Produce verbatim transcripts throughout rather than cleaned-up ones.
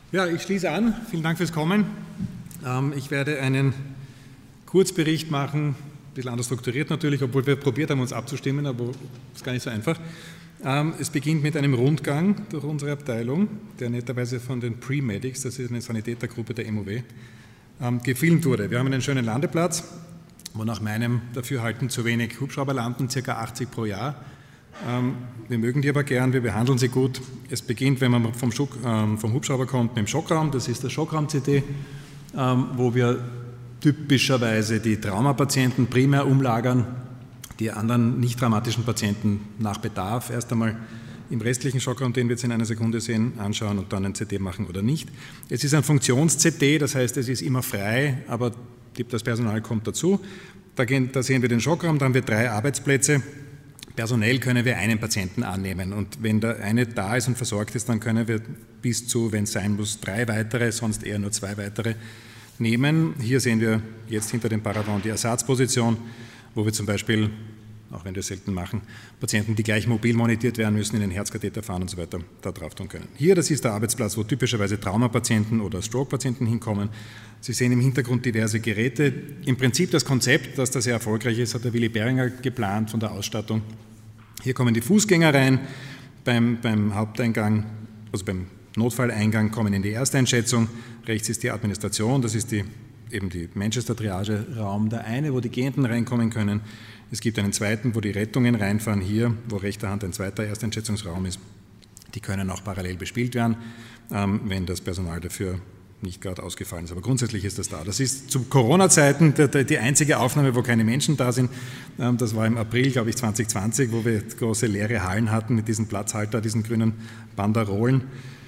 Ja, ich schließe an. Vielen Dank fürs Kommen. Ich werde einen Kurzbericht machen, ein bisschen anders strukturiert natürlich, obwohl wir probiert haben, uns abzustimmen, aber das ist gar nicht so einfach. Es beginnt mit einem Rundgang durch unsere Abteilung, der netterweise von den Pre-Medics, das ist eine Sanitätergruppe der M O W, gefilmt wurde. Wir haben einen schönen Landeplatz, wo nach meinem Dafürhalten zu wenig Hubschrauber landen, ca. achtzig pro Jahr. Wir mögen die aber gern, wir behandeln sie gut. Es beginnt, wenn man vom, Schuck, ähm, vom Hubschrauber kommt, mit dem Schockraum, das ist der Schockraum-C T, ähm, wo wir typischerweise die Traumapatienten primär umlagern, die anderen nicht traumatischen Patienten nach Bedarf erst einmal im restlichen Schockraum, den wir jetzt in einer Sekunde sehen, anschauen und dann ein C T machen oder nicht. Es ist ein Funktions-C T, das heißt, es ist immer frei, aber das Personal kommt dazu. Da, gehen, da sehen wir den Schockraum, da haben wir drei Arbeitsplätze. Personell können wir einen Patienten annehmen und wenn der eine da ist und versorgt ist, dann können wir bis zu, wenn es sein muss, drei weitere, sonst eher nur zwei weitere nehmen. Hier sehen wir jetzt hinter dem Paravent die Ersatzposition, wo wir zum Beispiel, auch wenn wir es selten machen, Patienten, die gleich mobil monitiert werden müssen, in den Herzkatheter fahren und so weiter, da drauf tun können. Hier, das ist der Arbeitsplatz, wo typischerweise Traumapatienten oder Stroke-Patienten hinkommen. Sie sehen im Hintergrund diverse Geräte. Im Prinzip das Konzept, dass das sehr erfolgreich ist, hat der Willy Beringer geplant von der Ausstattung. Hier kommen die Fußgänger rein, beim, beim Haupteingang, also beim Notfalleingang kommen in die Ersteinschätzung, rechts ist die Administration, das ist die, eben die Manchester-Triage-Raum, der eine, wo die Gehenden reinkommen können. Es gibt einen zweiten, wo die Rettungen reinfahren, hier, wo rechter Hand ein zweiter Ersteinschätzungsraum ist. Die können auch parallel bespielt werden, ähm, wenn das Personal dafür nicht gerade ausgefallen ist, aber grundsätzlich ist das da. Das ist zu Corona-Zeiten die einzige Aufnahme, wo keine Menschen da sind. Das war im April, glaube ich, zwanzig zwanzig, wo wir große leere Hallen hatten mit diesen Platzhalter, diesen grünen Banderolen.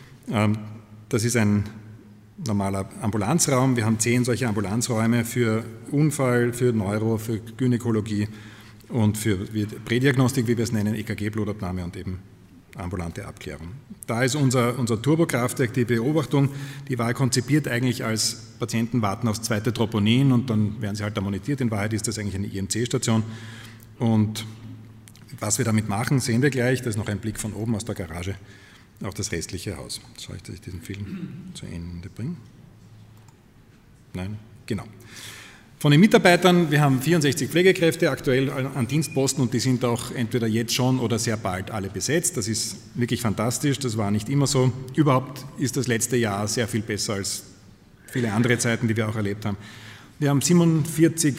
Das ist ein normaler Ambulanzraum. Wir haben zehn solche Ambulanzräume für Unfall, für Neuro, für Gynäkologie und für Prädiagnostik, wie wir es nennen, E K G, Blutabnahme und eben ambulante Abklärung. Da ist unser, unser Turbokraftwerk, die Beobachtung, die war konzipiert eigentlich als Patienten warten aufs zweite Troponin und dann werden sie halt da monitiert. In Wahrheit ist das eigentlich eine I M C-Station und was wir damit machen, sehen wir gleich. Das ist noch ein Blick von oben aus der Garage auf das restliche Haus. Schaue ich, dass ich diesen Film zu Ende bringe? Nein? Genau. Von den Mitarbeitern, wir haben vierundsechzig Pflegekräfte aktuell an Dienstposten und die sind auch entweder jetzt schon oder sehr bald alle besetzt. Das ist wirklich fantastisch, das war nicht immer so. Überhaupt ist das letzte Jahr sehr viel besser als viele andere Zeiten, die wir auch erlebt haben. Wir haben siebenundvierzig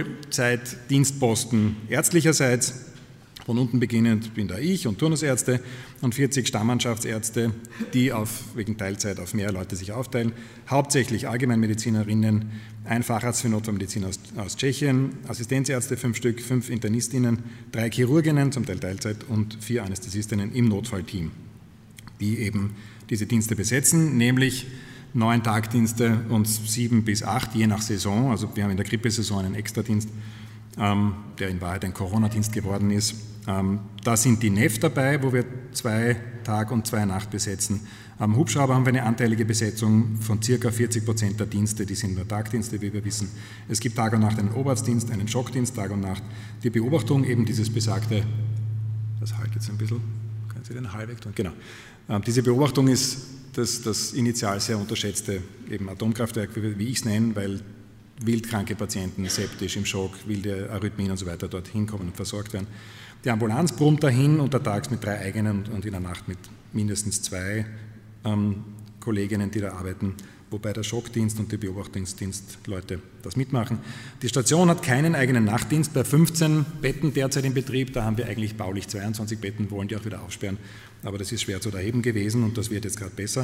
Vollzeit-Dienstposten ärztlicherseits, von unten beginnend bin da ich und Turnusärzte und vierzig Stammmannschaftsärzte, die auf, wegen Teilzeit auf mehr Leute sich aufteilen. Hauptsächlich Allgemeinmedizinerinnen, ein Facharzt für Notfallmedizin aus, aus Tschechien, Assistenzärzte, fünf Stück, fünf Internistinnen, drei Chirurginnen, zum Teil Teilzeit und vier Anästhesistinnen im Notfallteam, die eben diese Dienste besetzen, nämlich neun Tagdienste und sieben bis acht, je nach Saison. Also wir haben in der Grippesaison einen Extradienst, ähm, der in Wahrheit ein Corona-Dienst geworden ist. Ähm, da sind die N E F dabei, wo wir zwei Tag und zwei Nacht besetzen. Am Hubschrauber haben wir eine anteilige Besetzung von ca. vierzig Prozent der Dienste, die sind nur Tagdienste, wie wir wissen. Es gibt Tag und Nacht einen Obarztdienst, einen Schockdienst, Tag und Nacht. Die Beobachtung, eben dieses besagte, das halt jetzt ein bisschen, können Sie den Hall weg tun? Genau. Ähm, diese Beobachtung ist das, das initial sehr unterschätzte eben Atomkraftwerk, wie, wie ich es nenne, weil wildkranke Patienten, septisch, im Schock, wilde Arrhythmien und so weiter dorthin kommen und versorgt werden. Die Ambulanz brummt dahin, untertags mit drei eigenen und in der Nacht mit mindestens zwei ähm, Kolleginnen, die da arbeiten, wobei der Schockdienst und die Beobachtungsdienstleute das mitmachen. Die Station hat keinen eigenen Nachtdienst, bei fünfzehn Betten derzeit im Betrieb, da haben wir eigentlich baulich zweiundzwanzig Betten, wollen die auch wieder aufsperren, aber das ist schwer zu erheben gewesen und das wird jetzt gerade besser.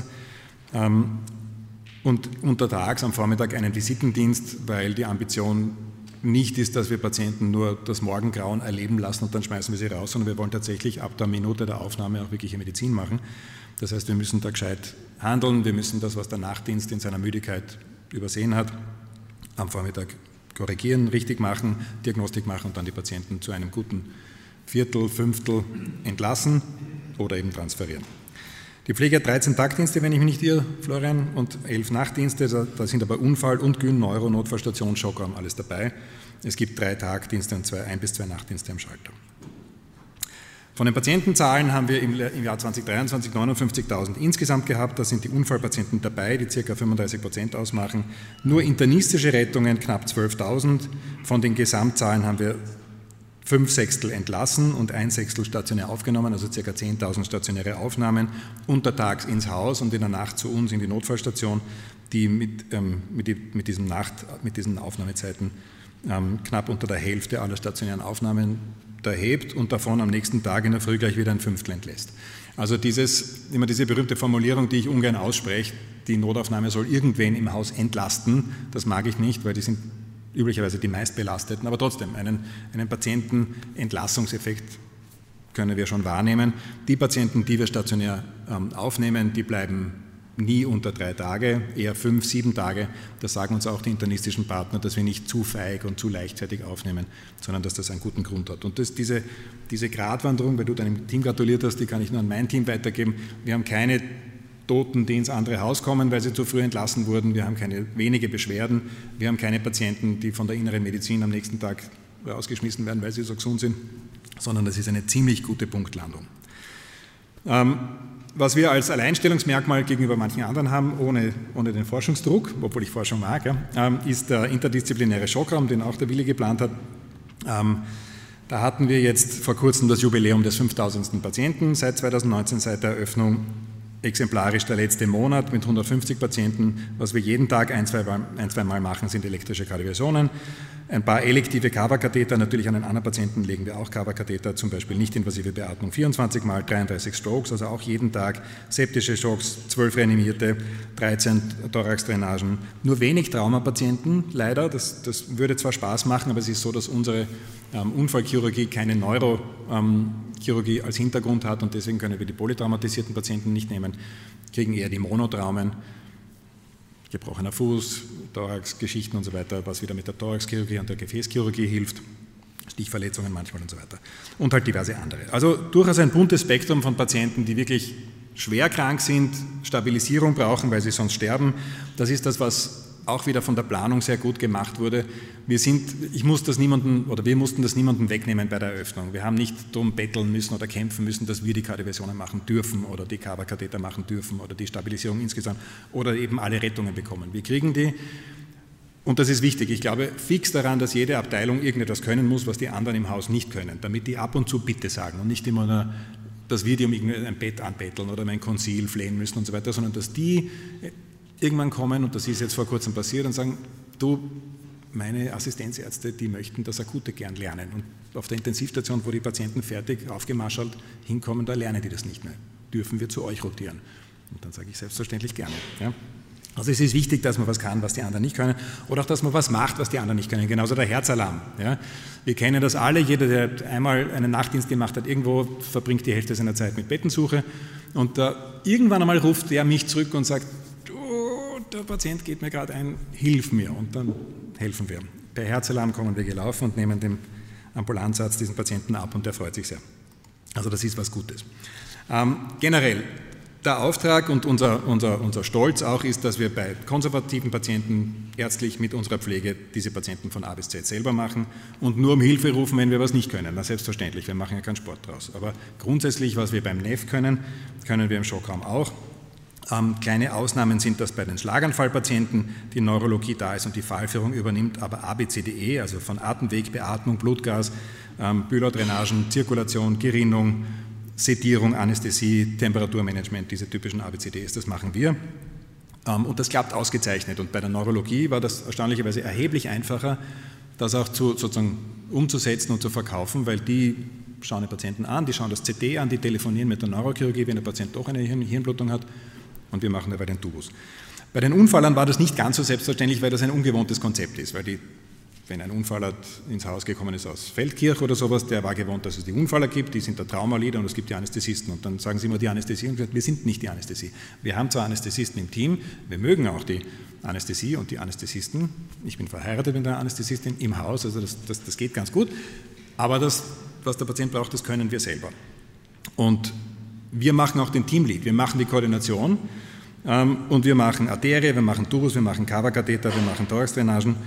Ähm, und untertags am Vormittag einen Visitendienst, weil die Ambition nicht ist, dass wir Patienten nur das Morgengrauen erleben lassen und dann schmeißen wir sie raus, sondern wir wollen tatsächlich ab der Minute der Aufnahme auch wirkliche Medizin machen. Das heißt, wir müssen da gescheit handeln, wir müssen das, was der Nachtdienst in seiner Müdigkeit übersehen hat, am Vormittag korrigieren, richtig machen, Diagnostik machen und dann die Patienten zu einem guten Viertel, Fünftel entlassen oder eben transferieren. Die Pflege hat dreizehn Tagdienste, wenn ich mich nicht irre, Florian, und elf Nachtdienste. Da, da sind aber Unfall und Gyn, Neuro, Notfallstation, Schockraum, alles dabei. Es gibt drei Tagdienste und zwei, ein bis zwei Nachtdienste am Schalter. Von den Patientenzahlen haben wir im Jahr zweitausenddreiundzwanzig neunundfünfzigtausend insgesamt gehabt. Da sind die Unfallpatienten dabei, die ca. fünfunddreißig Prozent ausmachen. Nur internistische Rettungen knapp zwölftausend. Von den Gesamtzahlen haben wir fünf Sechstel entlassen und ein Sechstel stationär aufgenommen, also ca. zehntausend stationäre Aufnahmen, untertags ins Haus und in der Nacht zu uns in die Notfallstation, die mit, ähm, mit, die, mit, diesem Nacht, mit diesen Aufnahmezeiten ähm, knapp unter der Hälfte aller stationären Aufnahmen erhebt und davon am nächsten Tag in der Früh gleich wieder ein Fünftel entlässt. Also dieses, immer diese berühmte Formulierung, die ich ungern ausspreche, die Notaufnahme soll irgendwen im Haus entlasten, das mag ich nicht, weil die sind üblicherweise die meistbelasteten, aber trotzdem einen, einen Patientenentlassungseffekt können wir schon wahrnehmen. Die Patienten, die wir stationär ähm, aufnehmen, die bleiben nie unter drei Tage, eher fünf, sieben Tage. Das sagen uns auch die internistischen Partner, dass wir nicht zu feig und zu leichtfertig aufnehmen, sondern dass das einen guten Grund hat. Und das, diese, diese Gratwanderung, weil du deinem Team gratuliert hast, die kann ich nur an mein Team weitergeben. Wir haben keine Toten, die ins andere Haus kommen, weil sie zu früh entlassen wurden. Wir haben keine wenige Beschwerden. Wir haben keine Patienten, die von der inneren Medizin am nächsten Tag rausgeschmissen werden, weil sie so gesund sind, sondern das ist eine ziemlich gute Punktlandung. Ähm, Was wir als Alleinstellungsmerkmal gegenüber manchen anderen haben, ohne, ohne den Forschungsdruck, obwohl ich Forschung mag, ja, ist der interdisziplinäre Schockraum, den auch der Willi geplant hat. Ähm, da hatten wir jetzt vor kurzem das Jubiläum des fünftausendsten Patienten seit zweitausendneunzehn, seit der Eröffnung. Exemplarisch der letzte Monat mit hundertfünfzig Patienten. Was wir jeden Tag ein, zwei, ein, zwei Mal machen, sind elektrische Kardioversionen. Ein paar elektive Kava-Katheter, natürlich an den anderen Patienten legen wir auch Kava-Katheter, zum Beispiel nicht-invasive Beatmung vierundzwanzig Mal, dreiunddreißig Strokes, also auch jeden Tag septische Schocks, zwölf reanimierte, dreizehn Thorax-Drainagen. Nur wenig Traumapatienten, leider, das, das würde zwar Spaß machen, aber es ist so, dass unsere ähm, Unfallchirurgie keine Neurochirurgie ähm, als Hintergrund hat und deswegen können wir die polytraumatisierten Patienten nicht nehmen, kriegen eher die Monotraumen. Gebrochener Fuß, Thorax-Geschichten und so weiter, was wieder mit der Thoraxchirurgie und der Gefäßchirurgie hilft, Stichverletzungen manchmal und so weiter. Und halt diverse andere. Also durchaus ein buntes Spektrum von Patienten, die wirklich schwer krank sind, Stabilisierung brauchen, weil sie sonst sterben. Das ist das, was auch wieder von der Planung sehr gut gemacht wurde. Wir sind, ich muss das niemanden, oder wir mussten das niemandem wegnehmen bei der Eröffnung. Wir haben nicht darum betteln müssen oder kämpfen müssen, dass wir die Kardioversionen machen dürfen oder die Kava-Katheter machen dürfen oder die Stabilisierung insgesamt oder eben alle Rettungen bekommen. Wir kriegen die, und das ist wichtig, ich glaube fix daran, dass jede Abteilung irgendetwas können muss, was die anderen im Haus nicht können, damit die ab und zu Bitte sagen und nicht immer nur, dass wir die um ein Bett anbetteln oder um ein Konzil flehen müssen und so weiter, sondern dass die irgendwann kommen, und das ist jetzt vor kurzem passiert, und sagen, du, meine Assistenzärzte, die möchten das Akute gern lernen. Und auf der Intensivstation, wo die Patienten fertig aufgemarschalt hinkommen, da lernen die das nicht mehr. Dürfen wir zu euch rotieren? Und dann sage ich selbstverständlich gerne. Ja? Also es ist wichtig, dass man was kann, was die anderen nicht können, oder auch, dass man was macht, was die anderen nicht können. Genauso der Herzalarm. Ja? Wir kennen das alle, jeder, der einmal einen Nachtdienst gemacht hat, irgendwo verbringt die Hälfte seiner Zeit mit Bettensuche, und äh, irgendwann einmal ruft der mich zurück und sagt, der Patient geht mir gerade ein, hilf mir, und dann helfen wir. Per Herzalarm kommen wir gelaufen und nehmen dem Ambulanzarzt diesen Patienten ab, und der freut sich sehr. Also das ist was Gutes. Ähm, generell, der Auftrag und unser, unser, unser Stolz auch ist, dass wir bei konservativen Patienten ärztlich mit unserer Pflege diese Patienten von A bis Z selber machen und nur um Hilfe rufen, wenn wir was nicht können. Na, selbstverständlich, wir machen ja keinen Sport draus. Aber grundsätzlich, was wir beim N E F können, können wir im Schockraum auch. Ähm, kleine Ausnahmen sind das bei den Schlaganfallpatienten, die Neurologie da ist und die Fallführung übernimmt, aber A B C D E, also von Atemweg, Beatmung, Blutgas, ähm, Bülow-Drainagen, Zirkulation, Gerinnung, Sedierung, Anästhesie, Temperaturmanagement, diese typischen A B C D Es, das machen wir. Ähm, und das klappt ausgezeichnet. Und bei der Neurologie war das erstaunlicherweise erheblich einfacher, das auch zu, sozusagen umzusetzen und zu verkaufen, weil die schauen den Patienten an, die schauen das C T an, die telefonieren mit der Neurochirurgie, wenn der Patient doch eine Hirn Hirnblutung hat, und wir machen dabei den Tubus. Bei den Unfallern war das nicht ganz so selbstverständlich, weil das ein ungewohntes Konzept ist, weil die, wenn ein Unfaller ins Haus gekommen ist aus Feldkirch oder sowas, der war gewohnt, dass es die Unfaller gibt, die sind der Traumaleader und es gibt die Anästhesisten, und dann sagen sie immer die Anästhesie, und wir sind nicht die Anästhesie. Wir haben zwar Anästhesisten im Team, wir mögen auch die Anästhesie und die Anästhesisten, ich bin verheiratet mit einer Anästhesistin im Haus, also das, das, das geht ganz gut, aber das, was der Patient braucht, das können wir selber. Und wir machen auch den Teamlead, wir machen die Koordination ähm, und wir machen Arterie, wir machen Tubus, wir machen Kava-Katheter, wir machen Thorax-Drainagen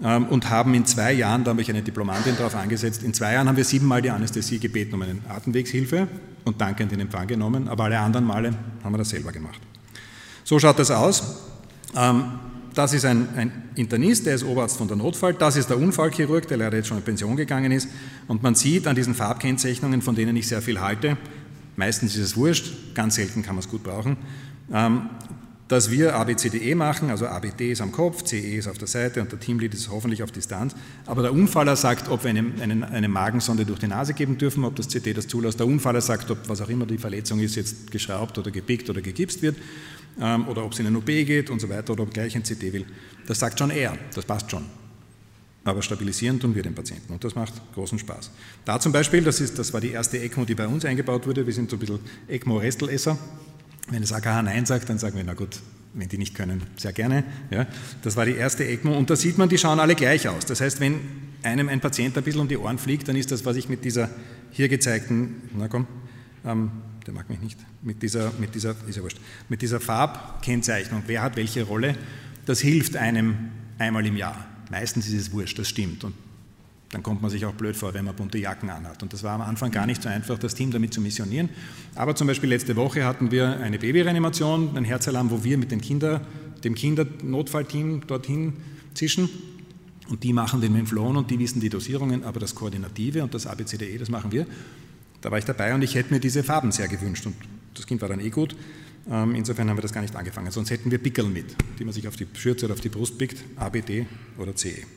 und haben in zwei Jahren, da habe ich eine Diplomantin darauf angesetzt, in zwei Jahren haben wir siebenmal die Anästhesie gebeten um eine Atemwegshilfe und dankend in Empfang genommen, aber alle anderen Male haben wir das selber gemacht. So schaut das aus. Das ist ein, ein Internist, der ist Oberarzt von der Notfall, das ist der Unfallchirurg, der leider jetzt schon in Pension gegangen ist, und man sieht an diesen Farbkennzeichnungen, von denen ich sehr viel halte, meistens ist es wurscht, ganz selten kann man es gut brauchen, dass wir A B C D E machen, also A B D ist am Kopf, C E ist auf der Seite und der Teamlead ist hoffentlich auf Distanz. Aber der Unfaller sagt, ob wir eine, eine, eine Magensonde durch die Nase geben dürfen, ob das C T das zulässt. Der Unfaller sagt, ob was auch immer die Verletzung ist, jetzt geschraubt oder gepickt oder gegipst wird, ähm, oder ob es in eine O P geht und so weiter, oder ob gleich ein C T will. Das sagt schon er, das passt schon. Aber stabilisieren tun wir den Patienten und das macht großen Spaß. Da zum Beispiel, das, ist, das war die erste ECMO, die bei uns eingebaut wurde, wir sind so ein bisschen ECMO-Restelesser. Wenn das A K H Nein sagt, dann sagen wir, na gut, wenn die nicht können, sehr gerne. Ja, das war die erste ECMO und da sieht man, die schauen alle gleich aus. Das heißt, wenn einem ein Patient ein bisschen um die Ohren fliegt, dann ist das, was ich mit dieser hier gezeigten, na komm, ähm, der mag mich nicht, mit dieser, mit dieser, ist ja wurscht, mit dieser Farbkennzeichnung, wer hat welche Rolle, das hilft einem einmal im Jahr. Meistens ist es wurscht, das stimmt. Und dann kommt man sich auch blöd vor, wenn man bunte Jacken anhat. Und das war am Anfang gar nicht so einfach, das Team damit zu missionieren. Aber zum Beispiel letzte Woche hatten wir eine Babyreanimation, ein Herzalarm, wo wir mit den Kinder, dem Kindernotfallteam dorthin zischen. Und die machen den Menflon und die wissen die Dosierungen, aber das Koordinative und das A B C D E, das machen wir. Da war ich dabei und ich hätte mir diese Farben sehr gewünscht. Und das Kind war dann eh gut. Insofern haben wir das gar nicht angefangen. Sonst hätten wir Pickel mit, die man sich auf die Schürze oder auf die Brust pickt, A, B, D oder C E.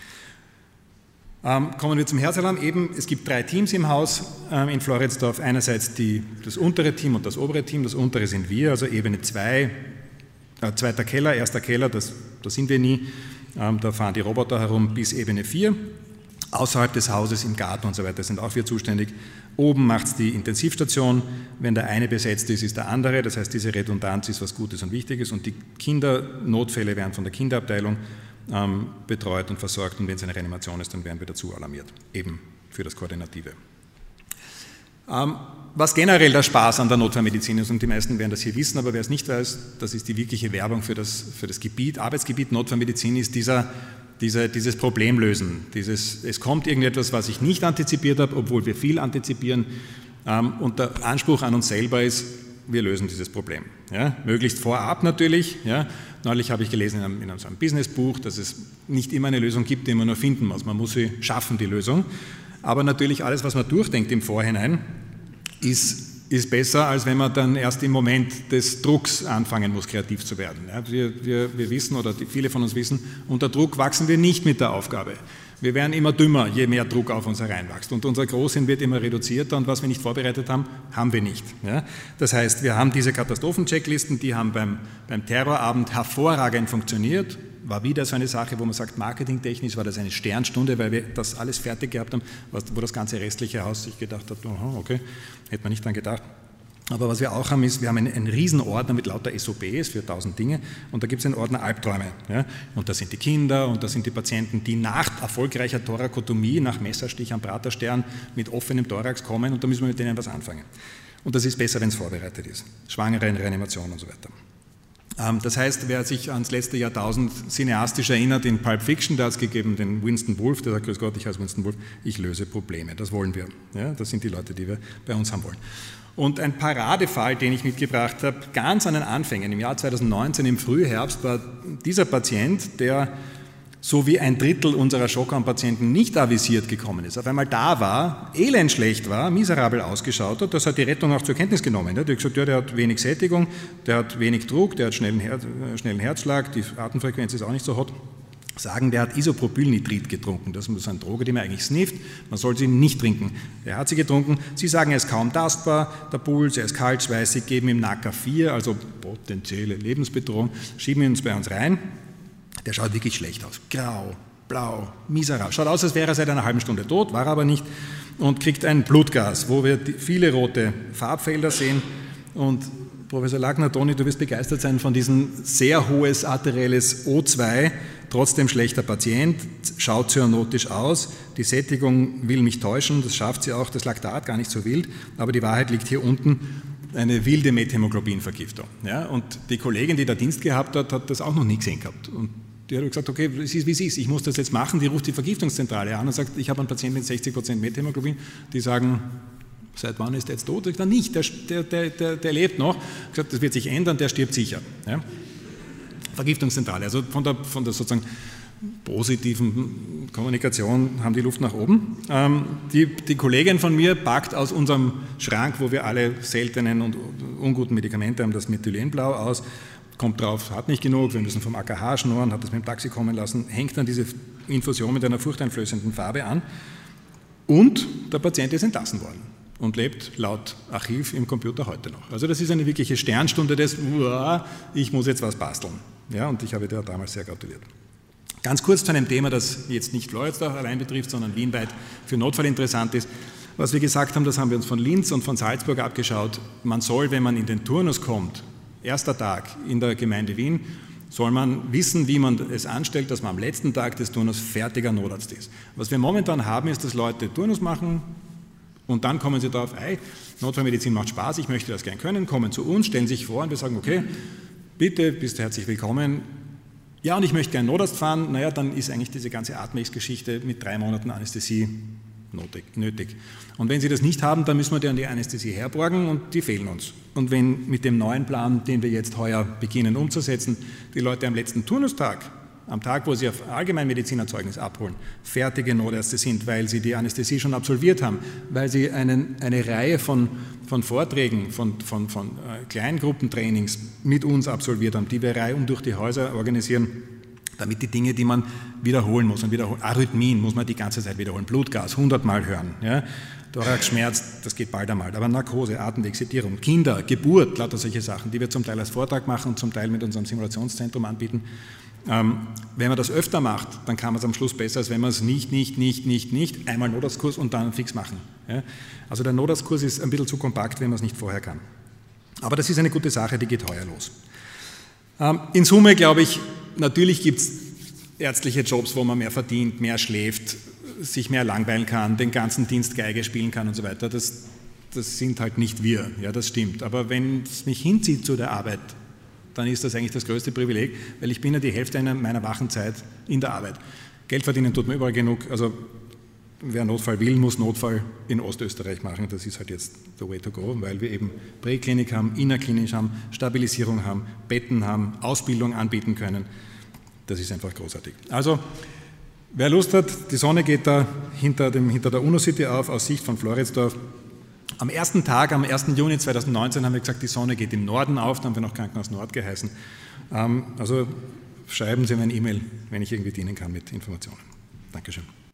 Ähm, kommen wir zum Herzalarm. Eben, es gibt drei Teams im Haus ähm, in Floridsdorf. Einerseits die, das untere Team und das obere Team. Das untere sind wir, also Ebene zwei, äh, zweiter Keller, erster Keller, das, da sind wir nie. Ähm, da fahren die Roboter herum bis Ebene vier. Außerhalb des Hauses, im Garten und so weiter sind auch wir zuständig. Oben macht es die Intensivstation. Wenn der eine besetzt ist, ist der andere. Das heißt, diese Redundanz ist was Gutes und Wichtiges. Und die Kindernotfälle werden von der Kinderabteilung ähm, betreut und versorgt. Und wenn es eine Reanimation ist, dann werden wir dazu alarmiert. Eben für das Koordinative. Ähm, was generell der Spaß an der Notfallmedizin ist, und die meisten werden das hier wissen, aber wer es nicht weiß, das ist die wirkliche Werbung für das, für das Gebiet. Arbeitsgebiet Notfallmedizin ist dieser Diese, dieses Problemlösen, dieses, es kommt irgendetwas, was ich nicht antizipiert habe, obwohl wir viel antizipieren, ähm, und der Anspruch an uns selber ist, wir lösen dieses Problem. Ja? Möglichst vorab natürlich. Ja? Neulich habe ich gelesen in einem, in einem Businessbuch, dass es nicht immer eine Lösung gibt, die man nur finden muss. Man muss sie schaffen, die Lösung. Aber natürlich alles, was man durchdenkt im Vorhinein, ist ist besser, als wenn man dann erst im Moment des Drucks anfangen muss, kreativ zu werden. Ja, wir, wir, wir wissen, oder die, viele von uns wissen, unter Druck wachsen wir nicht mit der Aufgabe. Wir werden immer dümmer, je mehr Druck auf uns hereinwächst. Und unser Großsinn wird immer reduzierter und was wir nicht vorbereitet haben, haben wir nicht. Ja, das heißt, wir haben diese Katastrophenchecklisten, die haben beim, beim Terrorabend hervorragend funktioniert. War wieder so eine Sache, wo man sagt, marketingtechnisch war das eine Sternstunde, weil wir das alles fertig gehabt haben, wo das ganze restliche Haus sich gedacht hat, aha, okay, hätte man nicht dran gedacht. Aber was wir auch haben, ist, wir haben einen, einen Riesenordner mit lauter S O Bs für tausend Dinge und da gibt es einen Ordner Albträume. Ja? Und da sind die Kinder und da sind die Patienten, die nach erfolgreicher Thorakotomie, nach Messerstich am Praterstern mit offenem Thorax kommen und da müssen wir mit denen was anfangen. Und das ist besser, wenn es vorbereitet ist. Schwangere in Reanimation und so weiter. Das heißt, wer sich ans letzte Jahrtausend cineastisch erinnert, in Pulp Fiction, da hat es gegeben den Winston Wolfe, der sagt, grüß Gott, ich heiße Winston Wolfe, ich löse Probleme, das wollen wir. Ja, das sind die Leute, die wir bei uns haben wollen. Und ein Paradefall, den ich mitgebracht habe, ganz an den Anfängen, im Jahr zweitausendneunzehn, im Frühherbst, war dieser Patient, der so wie ein Drittel unserer Schockarm-Patienten nicht avisiert gekommen ist, auf einmal da war, elendschlecht war, miserabel ausgeschaut hat, das hat die Rettung auch zur Kenntnis genommen. Die hat gesagt, ja, der hat wenig Sättigung, der hat wenig Druck, der hat schnellen, Her schnellen Herzschlag, die Atemfrequenz ist auch nicht so hot. Sagen, der hat Isopropylnitrit getrunken, das ist eine Droge, die man eigentlich snifft, man soll sie nicht trinken. Er hat sie getrunken, sie sagen, er ist kaum tastbar, der Puls, er ist kaltschweiß, sie geben ihm N A C A vier, also potenzielle Lebensbedrohung, schieben ihn uns bei uns rein. Der schaut wirklich schlecht aus. Grau, blau, miserabel. Schaut aus, als wäre er seit einer halben Stunde tot, war aber nicht. Und kriegt ein Blutgas, wo wir viele rote Farbfelder sehen. Und Professor Lagner, Toni, du wirst begeistert sein von diesem sehr hohes arterielles O zwei, trotzdem schlechter Patient, schaut cyanotisch aus. Die Sättigung will mich täuschen, das schafft sie auch, das Laktat gar nicht so wild. Aber die Wahrheit liegt hier unten. Eine wilde Methemoglobinvergiftung. Ja, und die Kollegin, die da Dienst gehabt hat, hat das auch noch nie gesehen gehabt. Und Die hat gesagt, okay, es ist wie es ist, ich muss das jetzt machen. Die ruft die Vergiftungszentrale an und sagt, ich habe einen Patienten mit sechzig Prozent Methämoglobin, die sagen, seit wann ist der jetzt tot? Ich sage, nicht, der, der, der, der lebt noch. Ich habe gesagt, das wird sich ändern, der stirbt sicher. Ja? Vergiftungszentrale, also von der, von der sozusagen positiven Kommunikation haben die Luft nach oben. Ähm, die, die Kollegin von mir packt aus unserem Schrank, wo wir alle seltenen und unguten Medikamente haben, das Methylenblau aus, kommt drauf, hat nicht genug, wir müssen vom A K H schnurren, hat das mit dem Taxi kommen lassen, hängt dann diese Infusion mit einer furchteinflößenden Farbe an und der Patient ist entlassen worden und lebt laut Archiv im Computer heute noch. Also das ist eine wirkliche Sternstunde des, uah, ich muss jetzt was basteln. Ja, und ich habe dir damals sehr gratuliert. Ganz kurz zu einem Thema, das jetzt nicht Floridsdorf allein betrifft, sondern wienweit für Notfall interessant ist. Was wir gesagt haben, das haben wir uns von Linz und von Salzburg abgeschaut. Man soll, wenn man in den Turnus kommt, erster Tag in der Gemeinde Wien, soll man wissen, wie man es anstellt, dass man am letzten Tag des Turnus fertiger Notarzt ist. Was wir momentan haben, ist, dass Leute Turnus machen und dann kommen sie darauf, ey, Notfallmedizin macht Spaß, ich möchte das gern können, kommen zu uns, stellen sich vor und wir sagen, okay, bitte, bist herzlich willkommen. Ja, und ich möchte gerne Notarzt fahren. Naja, dann ist eigentlich diese ganze Atmix-Geschichte mit drei Monaten Anästhesie nötig. Und wenn Sie das nicht haben, dann müssen wir dann die Anästhesie herborgen und die fehlen uns. Und wenn mit dem neuen Plan, den wir jetzt heuer beginnen umzusetzen, die Leute am letzten Turnustag, am Tag, wo sie auf Allgemeinmedizinerzeugnis abholen, fertige Notärzte sind, weil sie die Anästhesie schon absolviert haben, weil sie einen, eine Reihe von, von Vorträgen, von, von, von äh, Kleingruppentrainings mit uns absolviert haben, die wir reihum durch die Häuser organisieren, damit die Dinge, die man wiederholen muss, und wiederholen, Arrhythmien muss man die ganze Zeit wiederholen, Blutgas hundertmal hören, ja? Thoraxschmerz, das geht bald einmal, aber Narkose, Atemweg, Sedierung, Kinder, Geburt, lauter solche Sachen, die wir zum Teil als Vortrag machen und zum Teil mit unserem Simulationszentrum anbieten. Ähm, wenn man das öfter macht, dann kann man es am Schluss besser, als wenn man es nicht, nicht, nicht, nicht, nicht, einmal Notarztkurs und dann fix machen. Ja? Also der Notarztkurs ist ein bisschen zu kompakt, wenn man es nicht vorher kann. Aber das ist eine gute Sache, die geht heuer los. Ähm, in Summe glaube ich, natürlich gibt es ärztliche Jobs, wo man mehr verdient, mehr schläft, sich mehr langweilen kann, den ganzen Dienst Geige spielen kann und so weiter. Das, das sind halt nicht wir, ja, das stimmt. Aber wenn es mich hinzieht zu der Arbeit, dann ist das eigentlich das größte Privileg, weil ich bin ja die Hälfte meiner wachen Zeit in der Arbeit. Geld verdienen tut man überall genug, also wer Notfall will, muss Notfall in Ostösterreich machen. Das ist halt jetzt the way to go, weil wir eben Präklinik haben, Innerklinisch haben, Stabilisierung haben, Betten haben, Ausbildung anbieten können. Das ist einfach großartig. Also, wer Lust hat, die Sonne geht da hinter, dem, hinter der UNO-City auf, aus Sicht von Floridsdorf. Am ersten Tag, am ersten Juni zweitausendneunzehn, haben wir gesagt, die Sonne geht im Norden auf, dann haben wir noch Krankenhaus Nord geheißen. Also schreiben Sie mir eine E-Mail, wenn ich irgendwie dienen kann mit Informationen. Dankeschön.